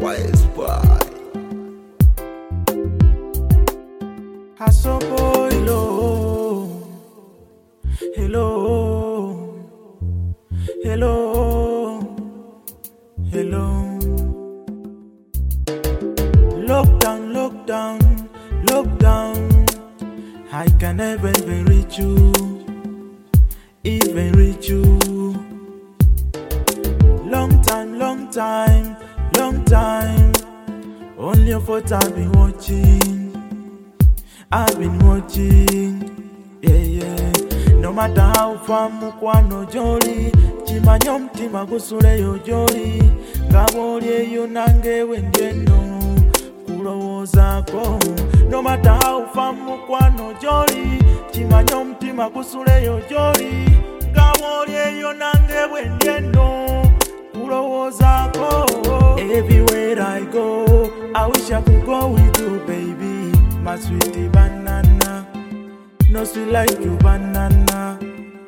Wise boy. Hustle boy, hello, hello, hello, hello. Lockdown, lockdown, lockdown. I can never even reach you, even reach you. Long time, long time, long time. Only your photo I've been watching. I've been watching, yeah, yeah. No matter how far mukwano joli, chimanyo mtima gusule yo joli. Ngaboli yo nange wenjeno, kulowozako. No matter how far mukwano joli, chimanyo mtima gusule yo joli. Ngaboli yo nange wenjeno, kulowozako. Everywhere I go, I wish I could go with you, baby. My sweetie banana, no sweet like you banana.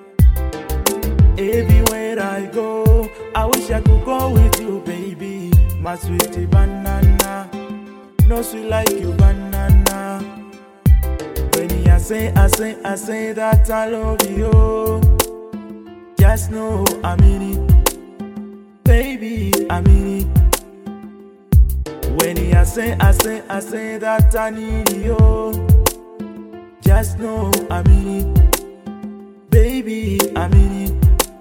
Everywhere I go, I wish I could go with you, baby. My sweetie banana, no sweet like you banana. When I say that I love you, just know I mean it, baby, I mean it. When I say that I need you, just know I mean it, baby, I mean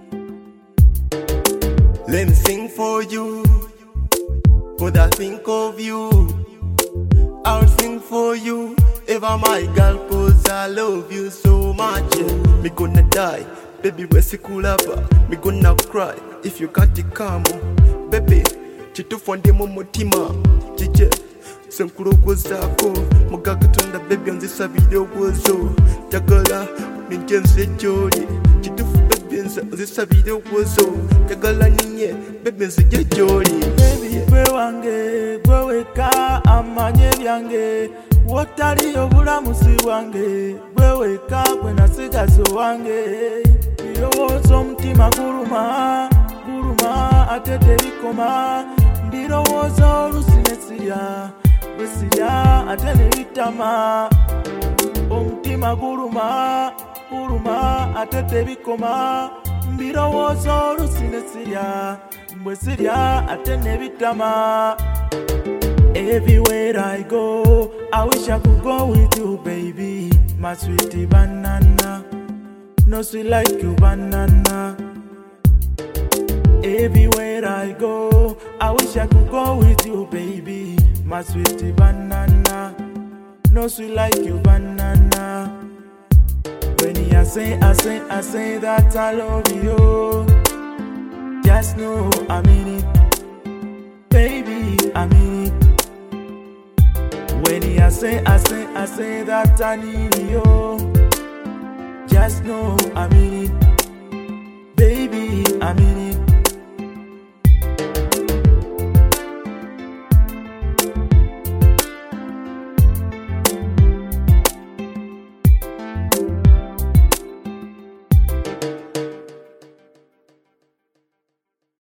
it. Let me sing for you, could I think of you? I'll sing for you, ever my girl, cause I love you so much. Me gonna die, baby, wesikulaba. Me gonna cry, if you can't come, baby. Chitufonde mu mutima jije senkulokozako mugagutunda baby nzisabire obwozo jagala ninjenze joli chitufu baby nzisabire obwozo jagala ninye baby nzije joli baby gwe wange gwe weka amanye byange wotali obulamusi bwange gwe weka gwe nasigazo wange birowoozo omutima guluma atete bikoma ndirowooza olusi nesirya bwesirya ate nebitama omutima guluma atete bikoma mbirowooza olusi nesirya bwesirya ate nebitama. Everywhere I go, I wish I could go with you, baby. My sweetie banana, no sweet like you banana. Everywhere I go, I wish I could go with you, baby. My sweetie banana, no sweet like you banana. When I say that I love you, just know I mean it, baby, I mean it. When I say that I need you, just know I mean it, baby, I mean it.